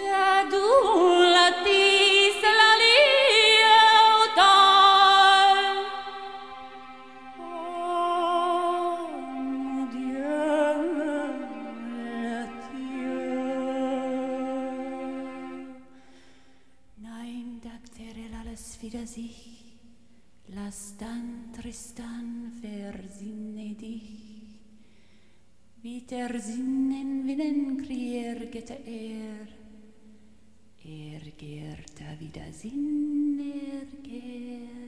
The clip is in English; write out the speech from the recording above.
Wieder sich, lass dann Tristan versinne dich, wie der Sinnen willen kriegete er gehrt da wieder Sinn, er gehrt.